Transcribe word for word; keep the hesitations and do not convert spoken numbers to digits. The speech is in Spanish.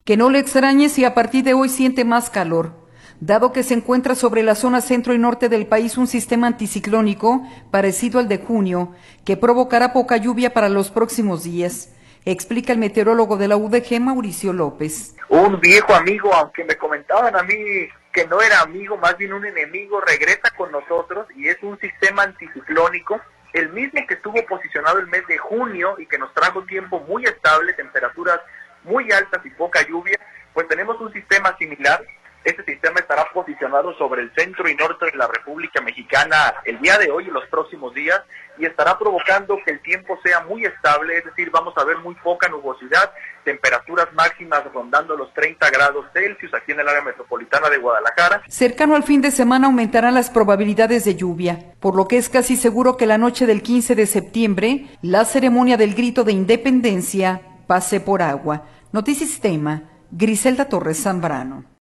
Que no le extrañe si a partir de hoy siente más calor, dado que se encuentra sobre la zona centro y norte del país un sistema anticiclónico parecido al de junio, que provocará poca lluvia para los próximos días, explica el meteorólogo de la U D G, Mauricio López. Un viejo amigo, aunque me comentaban a mí que no era amigo, más bien un enemigo, regresa con nosotros y es un sistema anticiclónico, el mismo que estuvo posicionado el mes de junio y que nos trajo tiempo muy estable, temperaturas muy altas y poca lluvia. Pues tenemos un sistema similar. Este sistema estará posicionado sobre el centro y norte de la República Mexicana el día de hoy y los próximos días, y estará provocando que el tiempo sea muy estable, es decir, vamos a ver muy poca nubosidad, temperaturas máximas rondando los treinta grados Celsius aquí en el área metropolitana de Guadalajara. Cercano al fin de semana aumentarán las probabilidades de lluvia, por lo que es casi seguro que la noche del quince de septiembre, la ceremonia del grito de independencia pase por agua. Notisistema, Griselda Torres Zambrano.